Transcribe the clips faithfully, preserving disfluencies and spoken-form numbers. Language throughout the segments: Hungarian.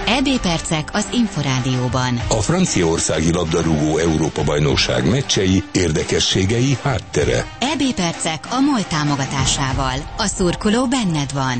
é bé percek az Inforádióban. A franciaországi labdarúgó Európa-bajnokság meccsei, érdekességei, háttere. é bé percek a MOL támogatásával. A szurkoló benned van.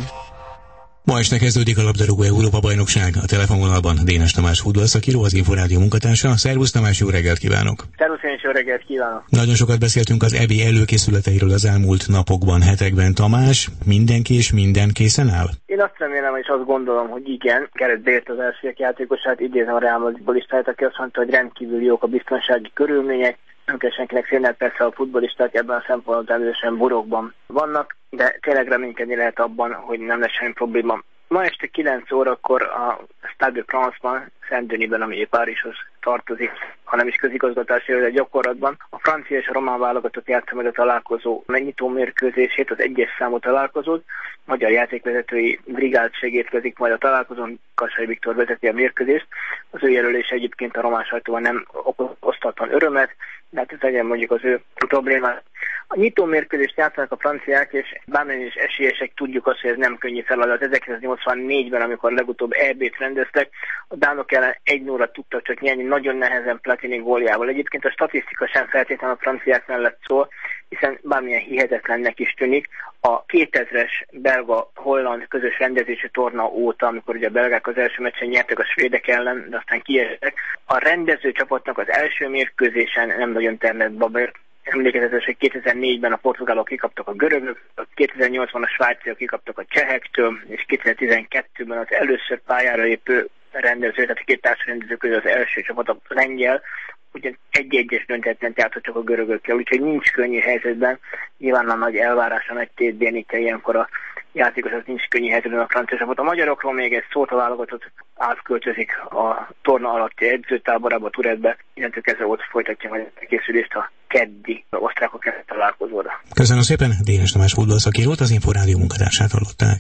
Ma este kezdődik a labdarúgó Európa-bajnokság. A telefonvonalban Dénes Tamás futballszakíró, az Inforádió munkatársa. Szervusz Tamás, jó reggelt kívánok! Szervusz, én is jó reggelt kívánok! Nagyon sokat beszéltünk az é bé előkészületeiről az elmúlt napokban, hetekben. Tamás, mindenki és minden készen áll? Én azt remélem, és azt gondolom, hogy igen. Gareth Bale az első játékosát, idézem a Real Madrid futballistáját, aki azt mondta, hogy rendkívül jók a biztonsági körülmények. Nem kell senkinek félni, persze a futballisták ebben a szempontból természetesen burokban vannak, de tényleg reménykedni lehet abban, hogy nem lesz semmi probléma. Ma este kilenc órakor a Stade de France-ban, Saint-Denisben, ami Párizshoz tartozik, hanem is közigazgatási de gyakorlatban, a francia és a román válogatott játsza meg a találkozó megnyitó mérkőzését, az egyes számú találkozót. Magyar játékvezetői brigád segítkezik majd a találkozón, Kassai Viktor vezeti a mérkőzést. Az ő jelölése egyébként a román sajtóban nem osztatlan örömet, de hát ez legyen mondjuk az ő problémát. A nyitó mérkőzést játszanak a franciák, és bármilyen is esélyesek, tudjuk azt, hogy ez nem könnyű feladat. ezerkilencszáznyolcvannégyben, amikor legutóbb é bét rendeztek, a dánok ellen egy nulla tudtak csak nyerni, nagyon nehezen Platini góljával. Egyébként a statisztika sem feltétlenül a franciák mellett szól, hiszen bármilyen hihetetlennek is tűnik. A kétezres belga-holland közös rendezésű torna óta, amikor ugye a belgák az első meccsen nyertek a svédek ellen, de aztán kiestek, a rendező csapatnak az első mérkőzésen nem nagyon termett babért. Emlékezetes, hogy kétezer-négyben a portugálok kikaptak a görögök, kétezer-nyolcban a svájciak kikaptak a csehektől, és kétezer-tizenkettőben az először pályára lépő rendező, tehát a két társrendező közül az első csapat a lengyel, ugye egy-egyes döntetlen játszott csak a görögökkel, úgyhogy nincs könnyű helyzetben. Nyilván a nagy elvárás, a nagy tét bénítja ilyenkor a játékos, az nincs könnyű helyzetben a francia csapat. A magyarokról még egy szót a válogatott átköltözik a torna alatti edzőtáborába, Turetbe, innentől kezdve ott folytatja majd a készülést a keddi osztrákok ellen találkozóra. Köszönöm szépen, Dénes Tamás futballszakírót, az Inforádió munkatársát hallották.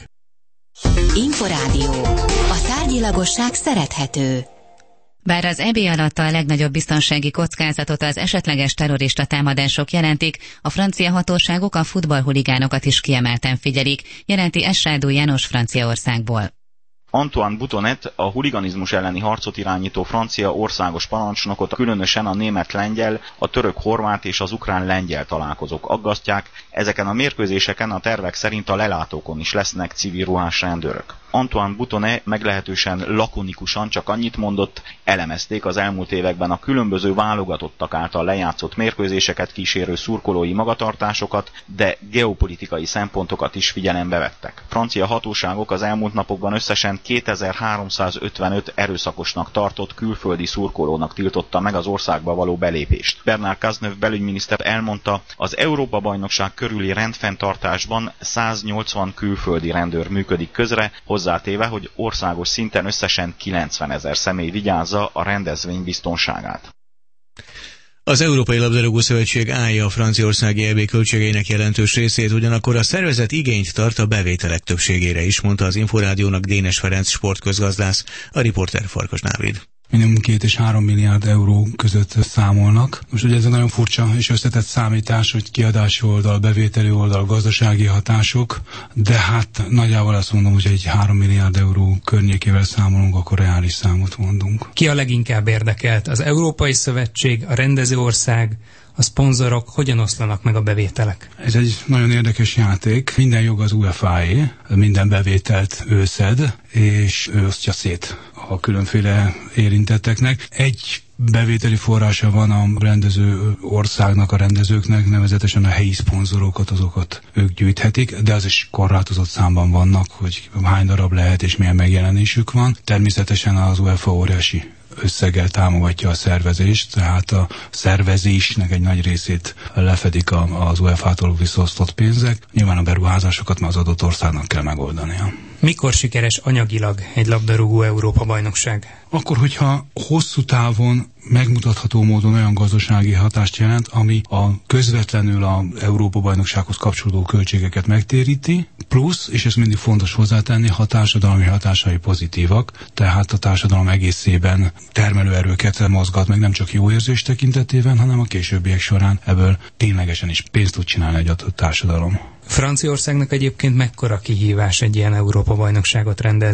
Inforádió. A tárgyilagosság szerethető. Bár az é bé alatt a legnagyobb biztonsági kockázatot az esetleges terrorista támadások jelentik, a francia hatóságok a futballhuligánokat is kiemelten figyelik, jelenti Esrádó János Franciaországból. Antoine Boutonnet, a huliganizmus elleni harcot irányító francia országos parancsnokot különösen a német-lengyel, a török-horvát és az ukrán-lengyel találkozók aggasztják, ezeken a mérkőzéseken a tervek szerint a lelátókon is lesznek civil ruhás rendőrök. Antoine Boutonnet meglehetősen lakonikusan csak annyit mondott, elemezték az elmúlt években a különböző válogatottak által lejátszott mérkőzéseket kísérő szurkolói magatartásokat, de geopolitikai szempontokat is figyelembe vettek. Francia hatóságok az elmúlt napokban összesen kétezer-háromszázötvenöt erőszakosnak tartott külföldi szurkolónak tiltotta meg az országba való belépést. Bernard Cazeneuve belügyminiszter elmondta, az Európa-bajnokság körüli rendfenntartásban száznyolcvan külföldi rendőr működik közre, hozzátéve, hogy országos szinten összesen kilencvenezer személy vigyázza a rendezvény biztonságát. Az Európai Labdarúgó Szövetség állja a franciaországi é bé költségeinek jelentős részét, ugyanakkor a szervezet igényt tart a bevételek többségére is, mondta az Inforádiónak Dénes Ferenc sportközgazdász, a riporter Farkas Dávid. Minimum két és három milliárd euró között számolnak. Most ugye ez egy nagyon furcsa és összetett számítás, hogy kiadási oldal, bevételi oldal, gazdasági hatások, de hát nagyjából azt mondom, hogy egy három milliárd euró környékével számolunk, akkor reális számot mondunk. Ki a leginkább érdekelt? Az Európai Szövetség, a rendezőország, a szponzorok, hogyan oszlanak meg a bevételek? Ez egy nagyon érdekes játék. Minden jog az u e fá é, minden bevételt ő szed, és ő osztja szét a különféle érintetteknek. Egy bevételi forrása van a rendező országnak, a rendezőknek, nevezetesen a helyi szponzorokat, azokat ők gyűjthetik, de az is korlátozott számban vannak, hogy hány darab lehet és milyen megjelenésük van. Természetesen az u e fá óriási összeggel támogatja a szervezést, tehát a szervezésnek egy nagy részét lefedik az u e fá-tól visszaosztott pénzek. Nyilván a beruházásokat már az adott országnak kell megoldania. Mikor sikeres anyagilag egy labdarúgó Európa-bajnokság? Akkor, hogyha hosszú távon megmutatható módon olyan gazdasági hatást jelent, ami a közvetlenül a Európa-bajnoksághoz kapcsolódó költségeket megtéríti, plusz, és ez mindig fontos hozzátenni, ha társadalmi hatásai pozitívak, tehát a társadalom egészében termelőerőket mozgat meg nem csak jó érzés tekintetében, hanem a későbbiek során ebből ténylegesen is pénzt tud csinálni egy adott társadalom. Franciaországnak egyébként mekkora kihívás egy ilyen Európa-bajnokságot rendezni?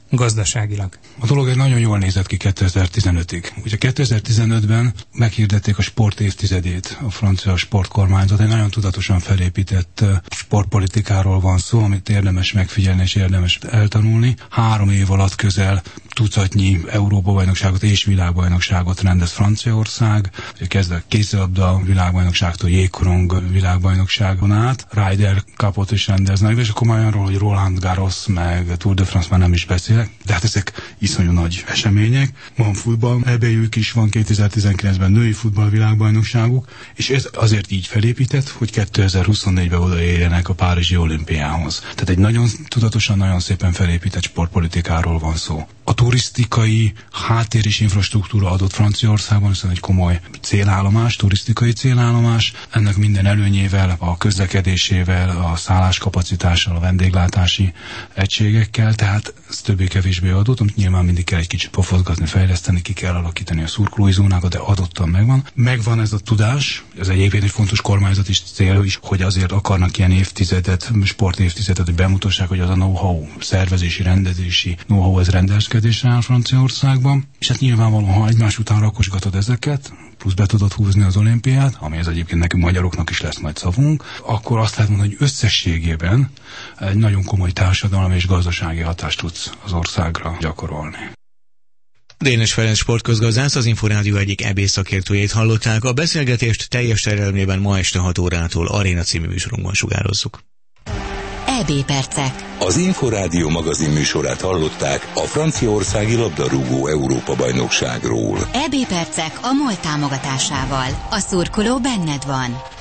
gazdaságilag? A dolog egy nagyon jól nézett ki kétezer-tizenötig. Ugye kétezer-tizenötben meghirdették a sport évtizedét, a francia sportkormányzat. Egy nagyon tudatosan felépített sportpolitikáról van szó, amit érdemes megfigyelni és érdemes eltanulni. Három év alatt közel tucatnyi Európa-bajnokságot és világbajnokságot rendez Franciaország. Kezdve kézilabda világbajnokságtól jégkorong világbajnokságon át. Ryder Cupot is rendeznek, és akkor már olyanról, hogy Roland Garros meg Tour de France már nem is beszélek. De hát ezek iszonyú nagy események. Van futball, é bé-jük is van, kétezer-tizenkilencben női futball világbajnokságuk, és ez azért így felépített, hogy kétezer-huszonnégyben odaérjenek a Párizsi olimpiához. Tehát egy nagyon tudatosan, nagyon szépen felépített sportpolitikáról van szó. A turisztikai háttér és infrastruktúra adott Franciaországban, hiszen egy komoly célállomás, turisztikai célállomás, ennek minden előnyével, a közlekedésével, a szálláskapacitással, a vendéglátási egységekkel, tehát ez többé-kevésbé adott, amit nyilván mindig kell egy kicsit pofozgatni, fejleszteni, ki kell alakítani a szurkolói zónákat, de adottan megvan. Megvan ez a tudás, ez egyébként egy fontos kormányzat is cél is, hogy azért akarnak ilyen évtizedet, sportévtizedet, hogy bemutassák, hogy az a know-how, szervezési, rendezési know-how, ez rendelkezésre áll Franciaországban. És hát nyilvánvalóan, ha egymás után rakosgatod ezeket, plusz be tudod húzni az olimpiát, ami ez egyébként nekünk magyaroknak is lesz majd szavunk, akkor azt lehet mondani, hogy összességében egy nagyon komoly társadalmi és gazdasági hatást tudsz az országra gyakorolni. Dénes Ferenc sportközgazdász, az Inforádió egyik é bé szakértőjét hallották. A beszélgetést teljes terjedelmében ma este hat órától Aréna című műsorunkban sugározzuk. é bé percek. Az Inforádió magazin műsorát hallották a franciaországi labdarúgó Európa-bajnokságról. é bé percek a MOL támogatásával. A szurkoló benned van.